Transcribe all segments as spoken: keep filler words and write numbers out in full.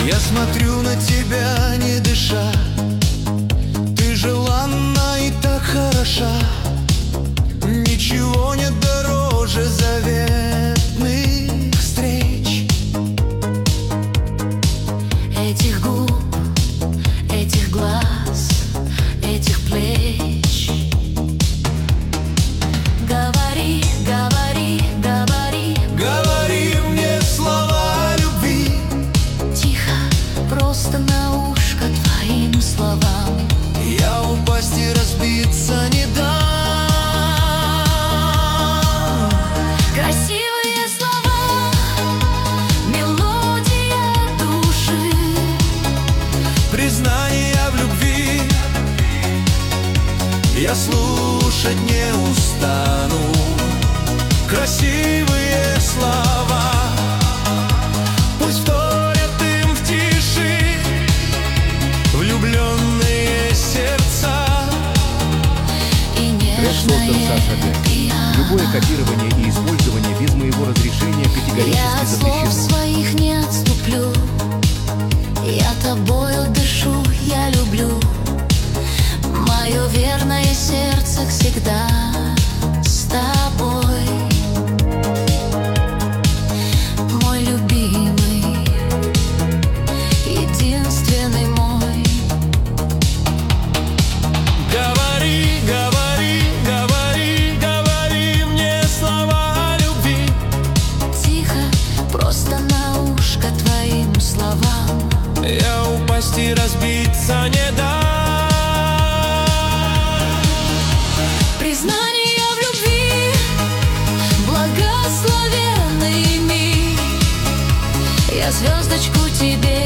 Я смотрю на тебя, не дыша. Ты желанна и так хороша. Ничего нет дороже заветных встреч. Этих губ, этих глаз, этих плеч. Говори, говори, говори, говори мне слова любви. Тихо, просто на ушко твоим словам. Я упасть и разбиться не дам. Красивые слова, мелодия души, признания в любви я слушать не устану. Красивые слова, пусть вторят им в тиши влюбленные сердца. и Трек создан нежное Саша Г. пиано. Любое копирование и использование без моего разрешения Я категорически от слов запрещено. своих не отступлю. Я тобою дышу, я люблю. Мое верное сердце всегда с тобой. Мой любимый, единственный мой. Говори, говори, говори, говори мне слова любви. Тихо, просто на ушко твоим словам. Я упасть и разбиться не дам. Признание в любви, благословенный миг. Я звездочку тебе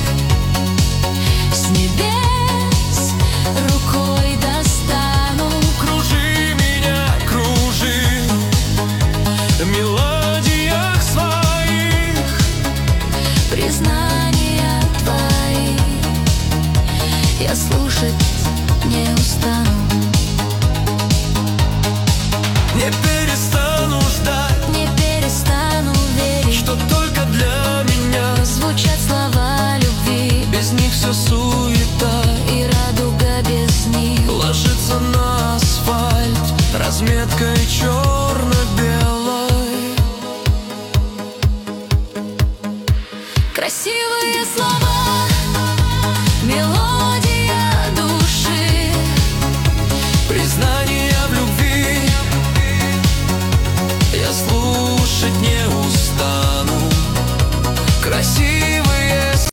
с небес рукой достану. Кружи меня, кружи в мелодиях своих. Признания твои я слушать не устану. Не перестану ждать, Не перестану верить, что только для меня звучат слова любви. без них все суета. И радуга без них. Ложится на асфальт разметкой черно-белой. Красивые слова, мелодия